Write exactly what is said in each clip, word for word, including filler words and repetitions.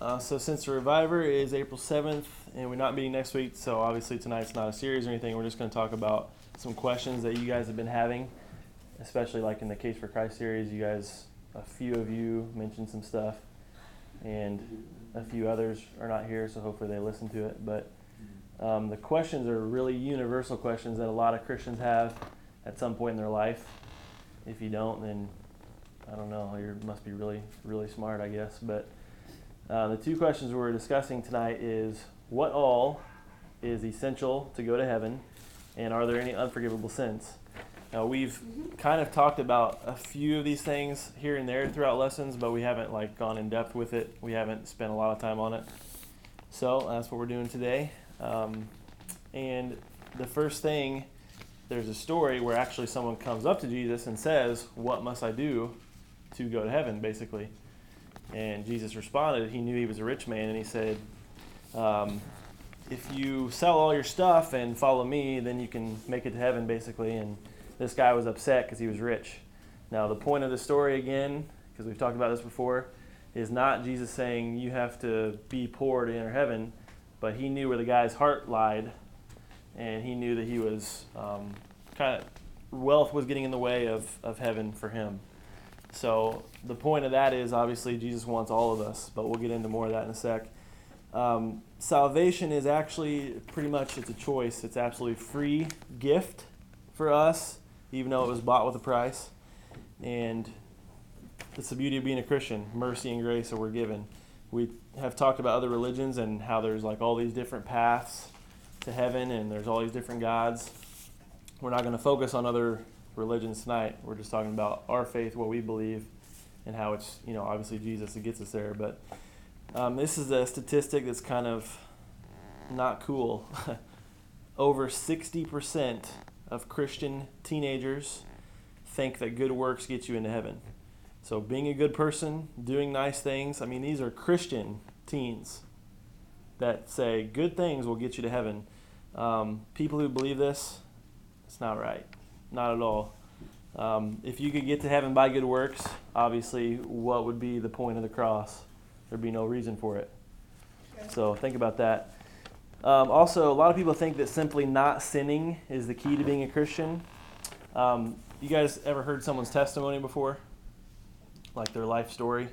Uh, so since the Reviver is April seventh and we're not meeting next week, so obviously tonight's not a series or anything, we're just going to talk about some questions that you guys have been having, especially like in the Case for Christ series. You guys, a few of you mentioned some stuff, and a few others are not here, so hopefully they listen to it. But um, the questions are really universal questions that a lot of Christians have at some point in their life. If you don't, then I don't know, you must be really, really smart, I guess. But uh, the two questions we're discussing tonight is, what all is essential to go to heaven, and are there any unforgivable sins? Now, we've kind of talked about a few of these things here and there throughout lessons, but we haven't like gone in depth with it. We haven't spent a lot of time on it. So that's what we're doing today. Um, and the first thing, there's a story where actually someone comes up to Jesus and says, "What must I do to go to heaven?" basically. And Jesus responded. He knew he was a rich man, and he said, um, if you sell all your stuff and follow me, then you can make it to heaven, basically. And this guy was upset because he was rich. Now, the point of the story, again, because we've talked about this before, is not Jesus saying you have to be poor to enter heaven, but he knew where the guy's heart lied, and he knew that he was um, kind of, wealth was getting in the way of, of heaven for him. So the point of that is, obviously, Jesus wants all of us, but we'll get into more of that in a sec. Um, salvation is actually pretty much, it's a choice. It's absolutely free gift for us, even though it was bought with a price. And it's the beauty of being a Christian. Mercy and grace that we're given. We have talked about other religions and how there's like all these different paths to heaven, and there's all these different gods. We're not going to focus on other religions tonight. We're just talking about our faith, what we believe, and how it's, you know, obviously Jesus that gets us there. But um, this is a statistic that's kind of not cool. Over sixty percent of Christian teenagers think that good works get you into heaven. So being a good person, doing nice things, I mean, these are Christian teens that say good things will get you to heaven. Um, people who believe this, it's not right. Not at all. Um, if you could get to heaven by good works, obviously, what would be the point of the cross? There'd be no reason for it. So think about that. Um, also, a lot of people think that simply not sinning is the key to being a Christian. Um, you guys ever heard someone's testimony before? Like their life story?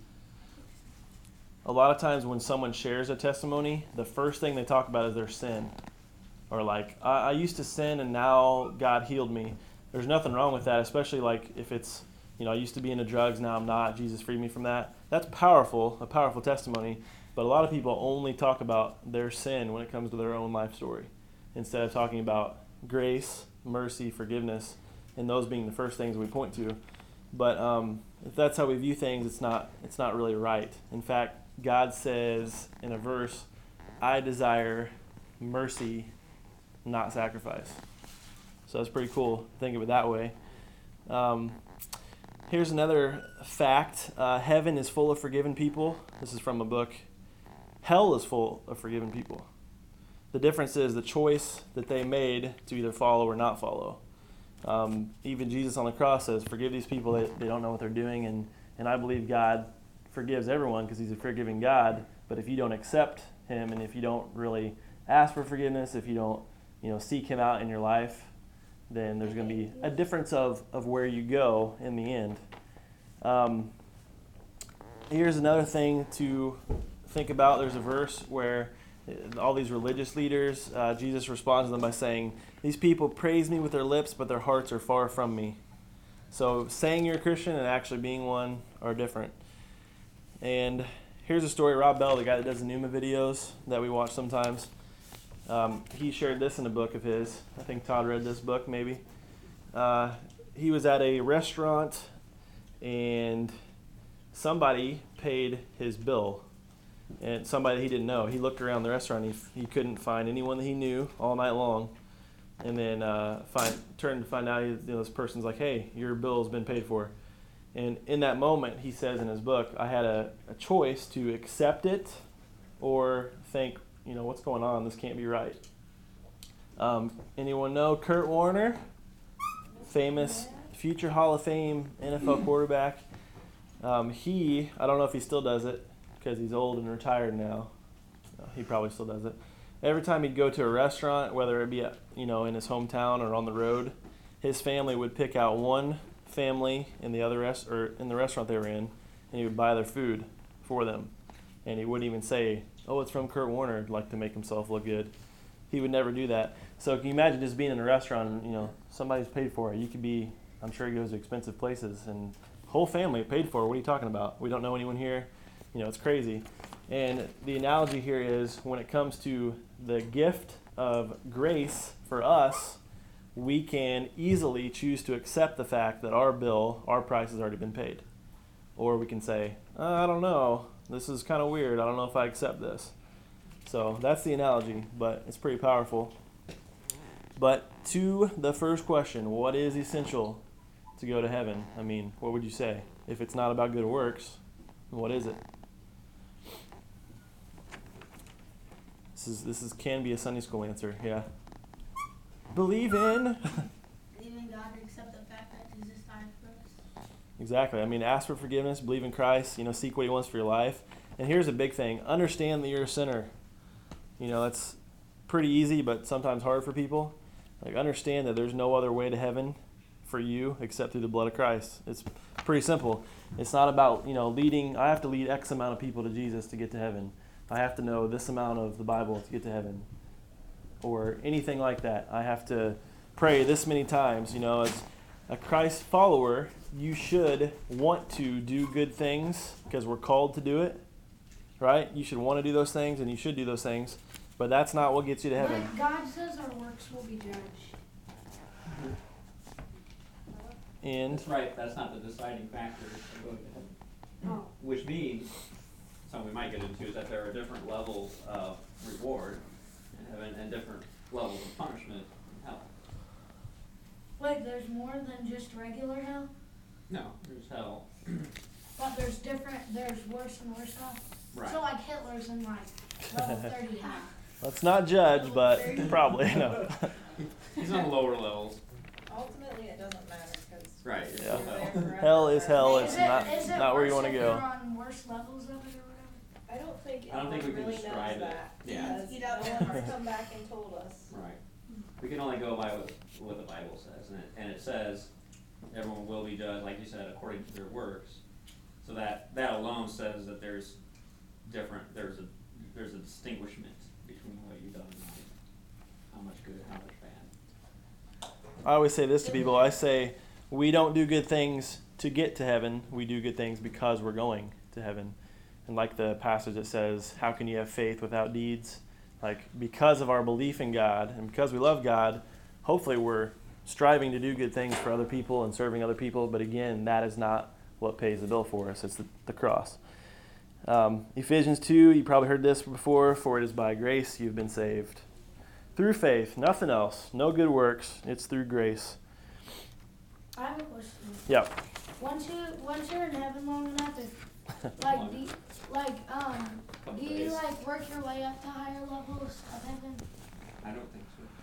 A lot of times when someone shares a testimony, the first thing they talk about is their sin. Or like, I, I used to sin and now God healed me. There's nothing wrong with that, especially like if it's, you know, I used to be into drugs, now I'm not, Jesus freed me from that. That's powerful, a powerful testimony. But a lot of people only talk about their sin when it comes to their own life story, instead of talking about grace, mercy, forgiveness, and those being the first things we point to. But um, if that's how we view things, it's not it's not really right. In fact, God says in a verse, "I desire mercy, not sacrifice." So that's pretty cool. Think of it that way. Um, here's another fact. Uh, heaven is full of forgiven people. This is from a book. Hell is full of forgiven people. The difference is the choice that they made to either follow or not follow. Um, even Jesus on the cross says, forgive these people, they, they don't know what they're doing. And, and I believe God forgives everyone because he's a forgiving God. But if you don't accept him, and if you don't really ask for forgiveness, if you don't, you know, seek him out in your life, then there's going to be a difference of, of where you go in the end. Um, here's another thing to think about. There's a verse where all these religious leaders, uh, Jesus responds to them by saying, these people praise me with their lips, but their hearts are far from me. So saying you're a Christian and actually being one are different. And here's a story. Rob Bell, the guy that does the Numa videos that we watch sometimes, um, he shared this in a book of his. I think Todd read this book maybe. Uh, he was at a restaurant and somebody paid his bill. And somebody he didn't know. He looked around the restaurant. He he couldn't find anyone that he knew all night long. And then uh, find, turned to find out, you know, this person's like, hey, your bill's been paid for. And in that moment, he says in his book, I had a, a choice to accept it or think, you know, what's going on? This can't be right. Um, anyone know Kurt Warner? Famous future Hall of Fame N F L quarterback. Um, he, I don't know if he still does it, because he's old and retired now. No, he probably still does it. Every time he'd go to a restaurant, whether it be at, you know in his hometown or on the road, his family would pick out one family in the other rest or in the restaurant they were in, and he would buy their food for them. And he wouldn't even say, "Oh, it's from Kurt Warner," like to make himself look good. He would never do that. So can you imagine just being in a restaurant and, you know, somebody's paid for it? You could be, I'm sure he goes to expensive places and whole family paid for it. What are you talking about? We don't know anyone here. You know, it's crazy. And the analogy here is when it comes to the gift of grace for us, we can easily choose to accept the fact that our bill, our price has already been paid. Or we can say, uh, I don't know, this is kind of weird. I don't know if I accept this. So that's the analogy, but it's pretty powerful. But to the first question, what is essential to go to heaven? I mean, what would you say? If it's not about good works, what is it? This is this is can be a Sunday school answer, yeah. Believe in. Believe in God and accept the fact that Jesus died for us. Exactly. I mean, ask for forgiveness, believe in Christ, you know, seek what he wants for your life. And here's a big thing. Understand that you're a sinner. You know, that's pretty easy, but sometimes hard for people. Like, understand that there's no other way to heaven for you except through the blood of Christ. It's pretty simple. It's not about, you know, leading, I have to lead X amount of people to Jesus to get to heaven. I have to know this amount of the Bible to get to heaven. Or anything like that. I have to pray this many times. You know, as a Christ follower, you should want to do good things because we're called to do it, right? You should want to do those things, and you should do those things, but that's not what gets you to heaven. But God says our works will be judged. And That's right, that's not the deciding factor to go to heaven. Oh. Which means, something we might get into, is that there are different levels of reward in heaven and different levels of punishment in hell. Wait, there's more than just regular hell? No, there's hell. But there's different, there's worse and worse hell? Right. So like Hitler's in like level thirty hell. let's not judge, but probably, no. He's on lower levels. Ultimately, it doesn't matter because Right, it's Yeah. still hell. Hell is hell. Is It's it- not, is it not where you worse want to if go. you're on worse levels of it or whatever? I don't think I don't think anyone we can really describe knows it. that. Yeah. Because You no don't one has come back and told us. Right. We can only go by what, what the Bible says, and it, and it says everyone will be judged, like you said, according to their works. So that, that alone says that there's different, there's a, there's a distinguishment between what you've done in life. How much good, how much bad. I always say this to people. I say, we don't do good things to get to heaven. We do good things because we're going to heaven. And like the passage that says, how can you have faith without deeds? Like, because of our belief in God and because we love God, hopefully we're striving to do good things for other people and serving other people. But again, that is not what pays the bill for us. It's the, the cross. Um, Ephesians two, you probably heard this before, for it is by grace you've been saved. Through faith, nothing else, no good works, it's through grace. I have a question. Yep. Once you once you're in heaven long enough, if like do you, like um do you days. like work your way up to higher levels of heaven? I don't think so.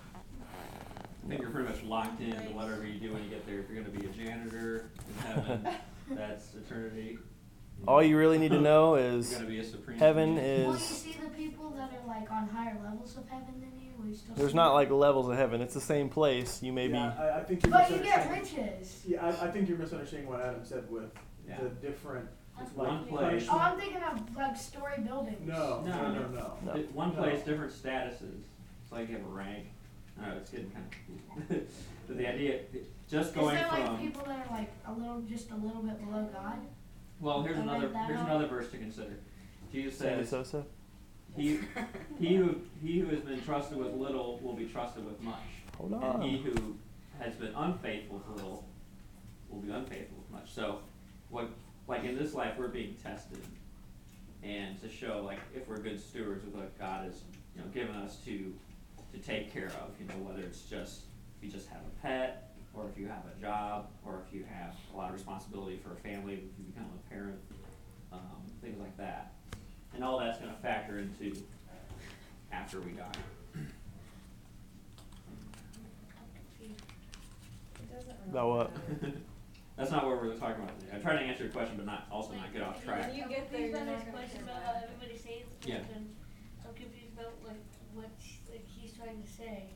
I think you're pretty much locked into whatever you do when you get there. If you're gonna be a janitor in heaven, that's eternity. All you really need to know You're is gonna be a supreme. heaven being. Will you is, see the people that are like on higher levels of heaven than you? Will you still there's see not them? like levels of heaven. It's the same place. You may Yeah, be, I, I think you're But you get misunderstanding. riches. Yeah, I, I think you're misunderstanding what Adam said with Yeah. the different, That's like, One place. punishment. Oh, I'm thinking of like story buildings. No, no, No. no, no. No. Di- One No. place, different statuses. It's like you have a rank. I know, it's getting kind of, but the idea, just Is going there like from, people that are like a little, just a little bit below God? well, here's I read another, that here's out. another verse to consider. Jesus Sandy says, Sosa. he, he who, he who has been trusted with little will be trusted with much. Hold And he on. who has been unfaithful with little will be unfaithful with much. So, what, like in this life, we're being tested, and to show like if we're good stewards with what God has, you know, given us to, to take care of. You know, whether it's just if you just have a pet, or if you have a job, or if you have a lot of responsibility for a family, if you become a parent, um, things like that, and all that's going to factor into after we die. It doesn't really About what? matter. That's not what we're talking about today. I'm trying to answer your question, but not also not get off track. When you get there, Please you're on not this gonna question turn about back. how everybody says it, Yeah. and I'm confused about like what like he's trying to say.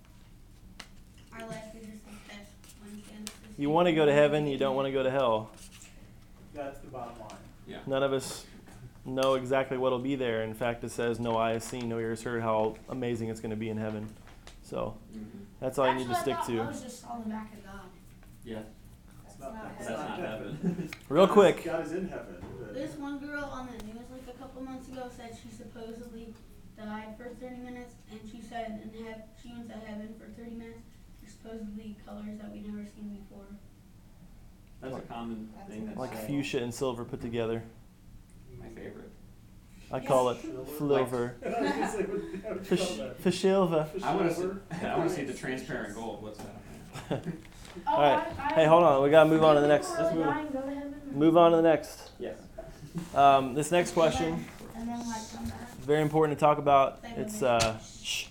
Our life is just like this. When Genesis You want to go to heaven, you don't want to go to hell. That's the bottom line. Yeah. None of us know exactly what'll be there. In fact, it says, no eye has seen, no ear has heard how amazing it's going to be in heaven. So Mm-hmm. that's all you need to Actually, stick I thought to. I was just on the back of God. Yeah. That's not- not That's That's not not heaven. Real God is- quick. God is in heaven. There's one girl on the news like a couple months ago said she supposedly died for thirty minutes, and she said in heaven she went to heaven for thirty minutes. There's supposedly colors that we've never seen before. That's a common That's thing. That's Like uh, fuchsia and silver put together. my favorite. I call it Silver? fliver. I was gonna say, what- how would you call Fish, that? fishilva. I want to see. Silver? I want to see the transparent gold. What's that? Oh, All right. I, I, Hey, hold on. We got to move on to the next. People Let's really move. die and go to heaven? Move on to the next. Yes. Um, this next question, And then like come back. very important to talk about. It's uh, shh.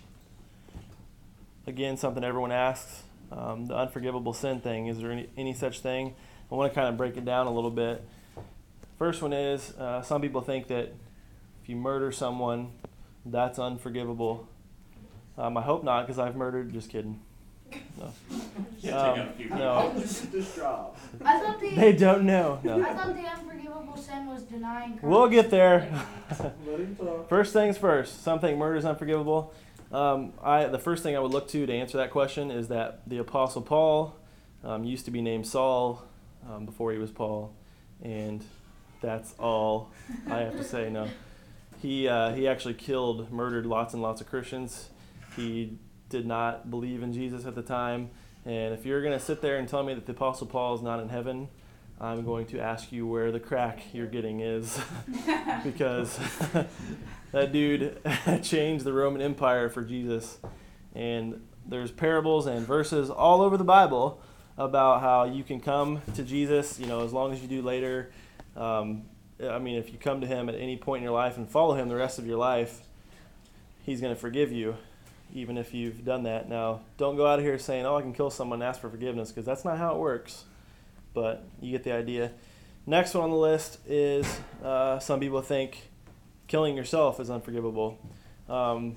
Again, something everyone asks. Um, the unforgivable sin thing. Is there any, any such thing? I want to kind of break it down a little bit. First one is uh, some people think that if you murder someone, that's unforgivable. Um, I hope not, because I've murdered. Just kidding. No. Yeah, Um, take out a few. no. How did you get this job? I thought the They don't know. No. I thought the unforgivable sin was denying Christ. We'll get there. Let him talk. First things first. Some think murder is unforgivable. Um, I the first thing I would look to to answer that question is that the Apostle Paul um, used to be named Saul um, before he was Paul, and that's all I have to say. No, he uh, he actually killed, murdered lots and lots of Christians. He did not believe in Jesus at the time, and if you're going to sit there and tell me that the Apostle Paul is not in heaven, I'm going to ask you where the crack you're getting is, because that dude changed the Roman Empire for Jesus. And there's parables and verses all over the Bible about how you can come to Jesus, you know, as long as you do later. Um, I mean, if you come to him at any point in your life and follow him the rest of your life, he's going to forgive you, even if you've done that. Now, don't go out of here saying, oh, I can kill someone and ask for forgiveness, because that's not how it works. But you get the idea. Next one on the list is uh, some people think killing yourself is unforgivable. Um,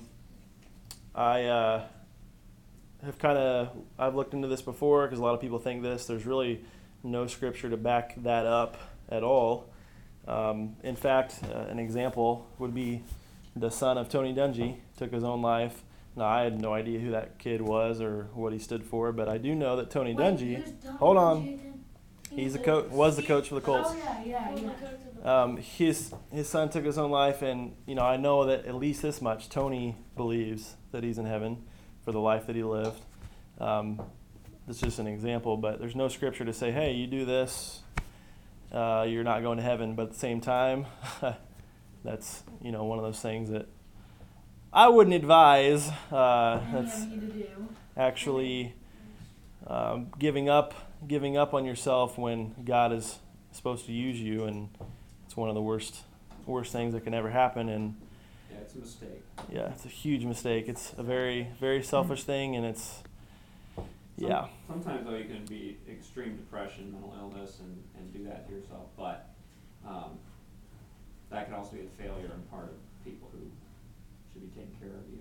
I uh, have kind of I've looked into this before, because a lot of people think this. There's really no scripture to back that up at all. Um, in fact, uh, an example would be the son of Tony Dungy took his own life. Now, I had no idea who that kid was or what he stood for, but I do know that Tony Wait, Dungy, who's Don hold on. Dungy again? he's the coach, was the coach for the Colts. Oh yeah, yeah, Well, yeah. the coach of the- Um, his his son took his own life, and you know I know that at least this much Tony believes that he's in heaven for the life that he lived. Um, that's just an example, but there's no scripture to say, hey, you do this, uh, you're not going to heaven. But at the same time, that's you know one of those things that I wouldn't advise. Uh, Any that's of you to do. actually um, giving up giving up on yourself when God is supposed to use you, and it's one of the worst worst things that can ever happen. And Yeah, it's a mistake. yeah, it's a huge mistake. It's a very very selfish thing, and it's Some- yeah Sometimes though you can be extreme depression, mental illness, and, and do that to yourself, but um, that can also be a failure on part of people who should be taking care of you.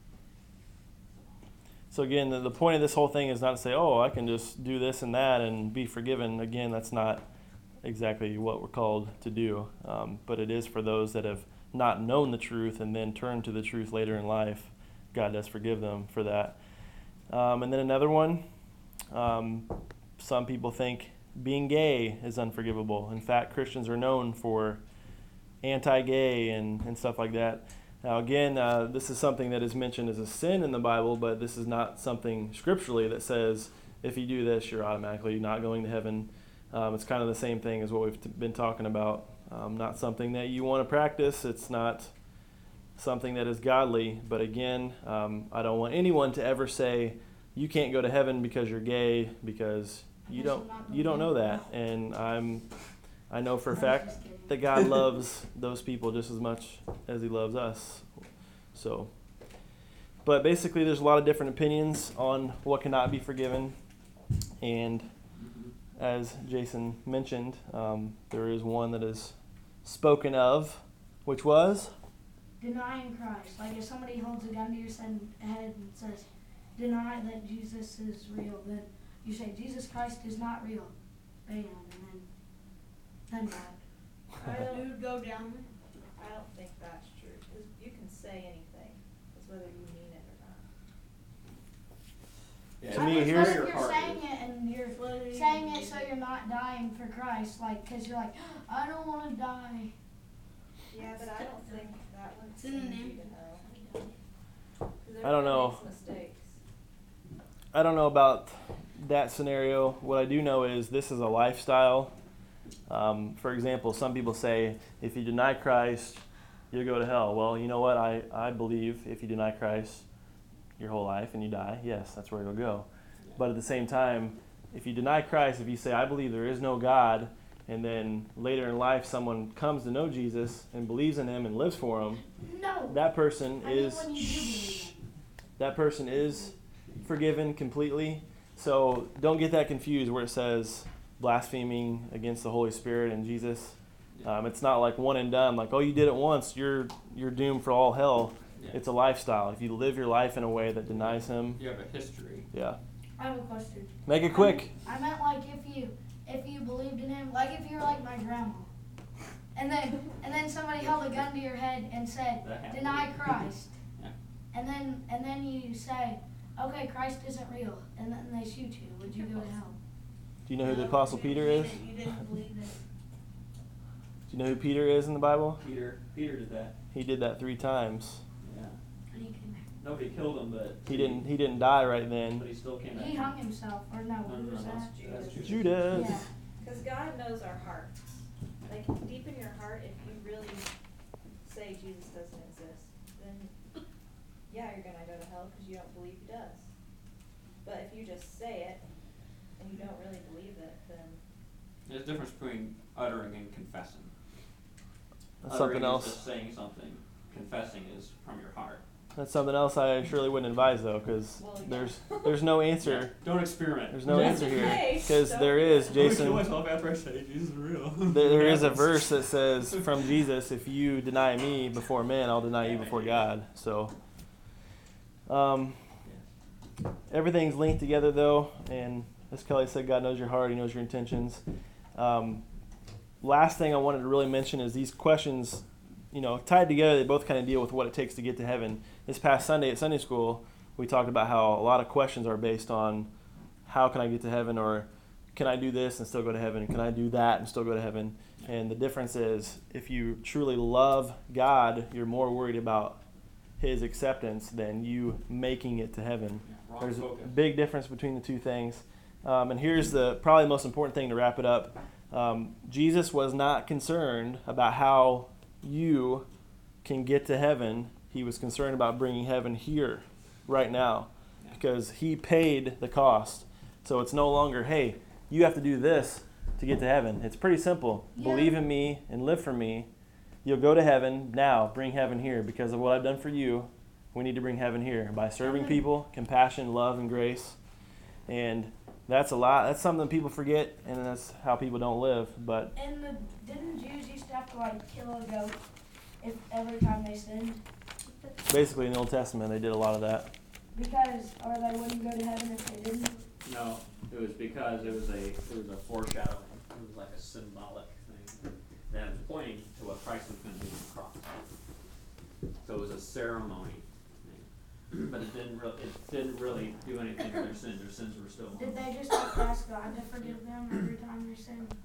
So again, the, the point of this whole thing is not to say, oh, I can just do this and that and be forgiven. Again, that's not exactly what we're called to do. Um, but it is for those that have not known the truth and then turned to the truth later in life. God does forgive them for that. Um, and then another one, um, some people think being gay is unforgivable. In fact, Christians are known for anti-gay and, and stuff like that. Now again, uh, this is something that is mentioned as a sin in the Bible, but this is not something scripturally that says if you do this, you're automatically not going to heaven. Um, it's kind of the same thing as what we've t- been talking about. Um, not something that you want to practice. It's not something that is godly. But again, um, I don't want anyone to ever say you can't go to heaven because you're gay, because you Guess I'm don't not you don't know going that. And I'm I know for a I'm fact just kidding. that God loves those people just as much as he loves us. So, but basically there's a lot of different opinions on what cannot be forgiven. And as Jason mentioned, um, there is one that is spoken of, which was Denying Christ. Like if somebody holds a gun to your sen- head and says, deny that Jesus is real, then you say, Jesus Christ is not real. Bam, and then, then what? I don't, Dude, go down. I don't think that's true, because you can say anything, it's whether you mean it or not. Yeah, To I me, mean, here's- what if your you're heart saying is. it and you're Whether saying you- it so you're not dying for Christ, like, because you're like, I don't want to die. Yeah, but I don't think that one It's in the sends you name. to hell. 'Cause I don't know. everyone makes mistakes. I don't know about that scenario. What I do know is this is a lifestyle. Um, for example, some people say if you deny Christ, you'll go to hell. Well, you know what? I, I believe if you deny Christ your whole life and you die, yes, that's where you'll go. But at the same time, if you deny Christ, if you say, I believe there is no God, and then later in life someone comes to know Jesus and believes in him and lives for him, No. that person I mean, is when you do believe it. that person is forgiven completely. So don't get that confused where it says blaspheming against the Holy Spirit and Jesus. Um, it's not like one and done, like, oh, you did it once, you're you're doomed for all hell. Yeah. It's a lifestyle. If you live your life in a way that denies him, You have a history. yeah. I have a question. Make it quick. I meant like if you if you believed in him, like if you were like my grandma, and then and then somebody held a gun to your head and said, That happened. deny Christ, Yeah. and then and then you say, okay, Christ isn't real, and then they shoot you. Would you go to hell? Do you know who the No, Apostle you Peter is? didn't- You didn't believe it. Do you know who Peter is in the Bible? Peter, Peter did that. He did that three times. Yeah. And he came back. Nobody killed him, but He didn't. He didn't die right But then. he still came back. He hung himself, or no? No, Who no, was no, that? that's, that's Judas. Judas. Yeah. Because God knows our hearts. Like, deep in your heart, if you really say Jesus doesn't exist, then yeah, you're gonna go to hell because you don't believe he does. But if you just say it and you don't really believe it, then There's a difference between uttering and confessing. That's Uttering something is else. just saying something. Confessing is from your heart. That's something else I surely wouldn't advise though, because Well, yeah. there's there's no answer. Don't experiment. There's no Just answer in here case, because don't there do is it. Jason. myself after I say Jesus is real. There, there is a verse that says from Jesus, "If you deny me before men, I'll deny you before God." So, um, everything's linked together though, and as Kelly said, God knows your heart. He knows your intentions. Um, last thing I wanted to really mention is these questions, you know, tied together. They both kind of deal with what it takes to get to heaven. This past Sunday at Sunday school, we talked about how a lot of questions are based on how can I get to heaven, or can I do this and still go to heaven? Can I do that and still go to heaven? And the difference is, if you truly love God, you're more worried about his acceptance than you making it to heaven. Wrong There's a focus. big difference between the two things. Um, and here's the probably the most important thing to wrap it up. Um, Jesus was not concerned about how you can get to heaven. He was concerned about bringing heaven here, right now, because he paid the cost. So it's no longer, hey, you have to do this to get to heaven. It's pretty simple. Yeah. Believe in me and live for me. You'll go to heaven now. Bring heaven here because of what I've done for you. We need to bring heaven here by serving people, compassion, love, and grace. And that's a lot. That's something people forget, and that's how people don't live. But And the didn't Jews used to have to like kill a goat if every time they sinned basically in the Old Testament, they did a lot of that. because or they wouldn't go to heaven if they didn't. No, it was because it was a it was a foreshadowing. It was like a symbolic thing that was pointing to what Christ was going to do on the cross. So it was a ceremony thing, but it didn't really it didn't really do anything for their sins. Their sins were still. Did they just have to ask God to forgive them every time they sinned?